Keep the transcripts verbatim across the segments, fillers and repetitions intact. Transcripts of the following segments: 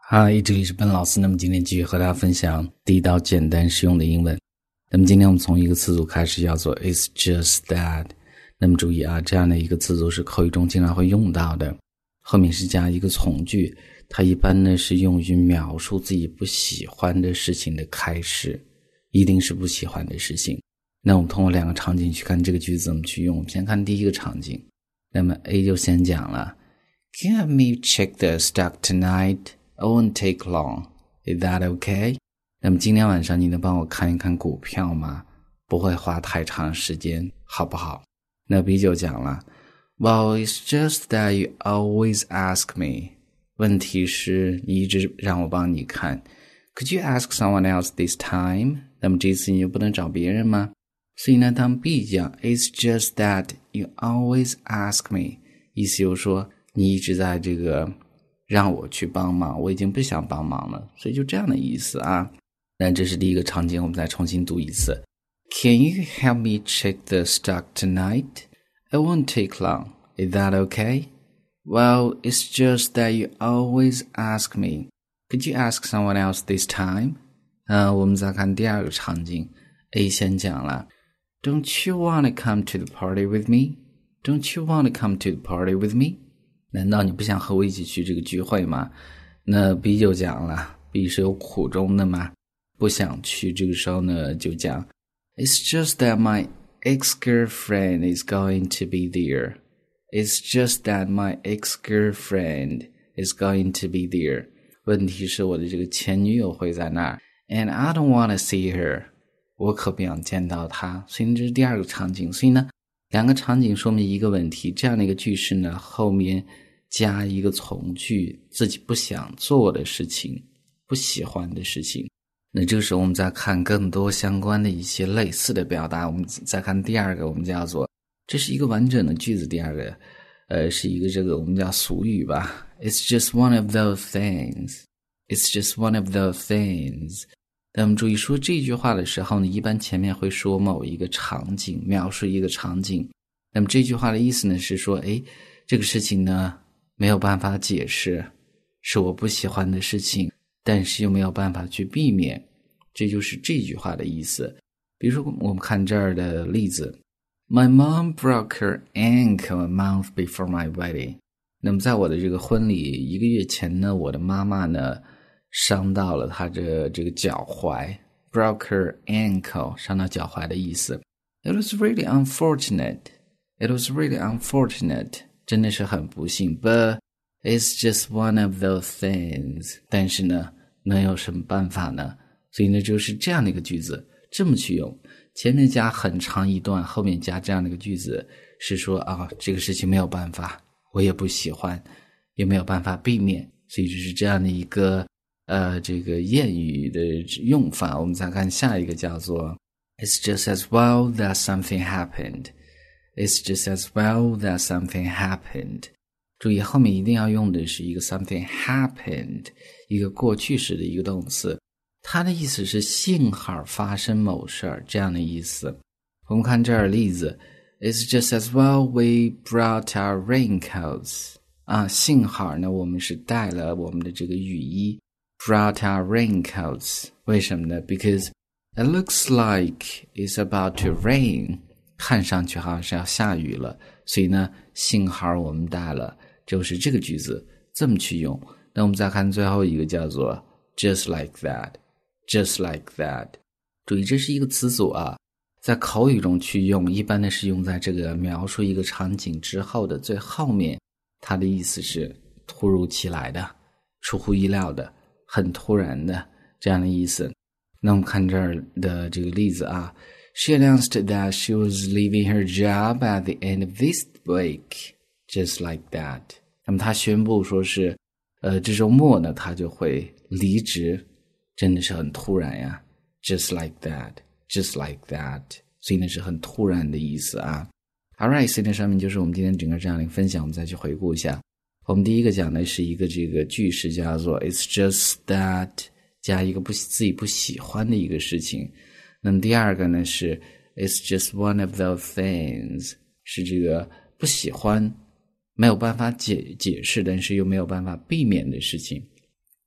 嗨，这里是笨老师。那么今天继续和大家分享地道简单实用的英文。那么今天我们从一个词组开始，叫做 It's just that。 那么注意啊，这样的一个词组是口语中经常会用到的，后面是加一个从句，它一般呢是用于描述自己不喜欢的事情的开始，一定是不喜欢的事情。那我们通过两个场景去看这个句子怎么去用。我们先看第一个场景，那么 A 就先讲了 Can you help me check the stock tonight?It won't take long. Is that okay? 那么今天晚上你能帮我看一看股票吗？不会花太长时间，好不好？那 B 就讲了 Well, it's just that you always ask me. 问题是你一直让我帮你看。Could you ask someone else this time? 那么这次你就不能找别人吗？所以呢，当 B 讲 It's just that you always ask me, 意思就是说你一直在这个让我去帮忙，我已经不想帮忙了，所以就这样的意思啊。那这是第一个场景，我们再重新读一次。Can you help me check the stock tonight? It won't take long. Is that okay? Well, it's just that you always ask me. Could you ask someone else this time? 呃，我们再看第二个场景。A 先讲了 Don't you want to come to the party with me? Don't you want to come to the party with me?难道你不想和我一起去这个聚会吗？那 B 就讲了 B 是有苦衷的嘛，不想去。这个时候呢就讲 It's just that my ex-girlfriend is going to be there. It's just that my ex-girlfriend is going to be there. 问题是我的这个前女友会在那儿 And I don't want to see her. 我可不想见到她。所以这是第二个场景。所以呢两个场景说明一个问题，这样的一个句式呢后面加一个从句，自己不想做的事情，不喜欢的事情。那这个时候我们再看更多相关的一些类似的表达。我们再看第二个，我们叫做这是一个完整的句子。第二个呃，是一个这个我们叫俗语吧。 It's just one of those things. It's just one of those things. 那我们注意说这句话的时候呢，一般前面会说某一个场景，描述一个场景。那么这句话的意思呢是说，诶，这个事情呢没有办法解释，是我不喜欢的事情，但是又没有办法去避免，这就是这句话的意思。比如说我们看这儿的例子 My mom broke her ankle a month before my wedding. 那么在我的这个婚礼一个月前呢，我的妈妈呢伤到了她的这个脚踝 broke her ankle 伤到脚踝的意思。 It was really unfortunate. It was really unfortunate.真的是很不幸 But it's just one of those things. 但是呢能有什么办法呢？所以呢就是这样的一个句子这么去用，前面加很长一段，后面加这样的一个句子，是说啊这个事情没有办法，我也不喜欢，也没有办法避免。所以就是这样的一个呃这个谚语的用法。我们再看下一个叫做 It's just as well that something happened.It's just as well that something happened. 注意后面一定要用的是一个 something happened， 一个过去式的一个动词，它的意思是幸好发生某事儿这样的意思。我们看这儿例子 It's just as well we brought our raincoats. 啊，幸好呢我们是带了我们的这个雨衣 brought our raincoats. 为什么呢？ Because it looks like it's about to rain.看上去好像是要下雨了，所以呢幸好我们带了，就是这个句子这么去用。那我们再看最后一个叫做 just like that. Just like that. 注意这是一个词组啊，在口语中去用，一般的是用在这个描述一个场景之后的最后面，它的意思是突如其来的，出乎意料的，很突然的这样的意思。那我们看这儿的这个例子啊She announced that she was leaving her job at the end of this week, just like that. 那么她宣布说是呃，这周末呢她就会离职，真的是很突然呀 just like that, just like that. 所以呢是很突然的意思啊。Alright, 所以呢上面就是我们今天整个这样的一个分享，我们再去回顾一下。我们第一个讲的是一个这个句式叫做 It's just that 加一个不自己不喜欢的一个事情。那么第二个呢是 It's just one of those things， 是这个不喜欢没有办法解解释但是又没有办法避免的事情。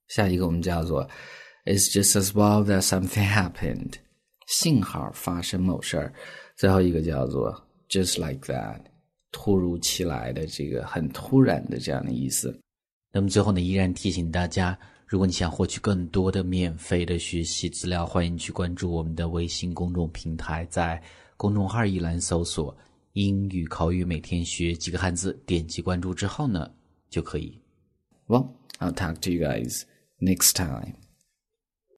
下一个我们叫做 It's just as well that something happened， 幸好发生某事儿。最后一个叫做 just like that， 突如其来的，这个很突然的这样的意思。 那么最后呢，依然提醒大家，如果你想获取更多的免费的学习资料，欢迎去关注我们的微信公众平台，在公众号一栏搜索英语口语每天学几个汉字，点击关注之后呢就可以。 Well, I'll talk to you guys next time.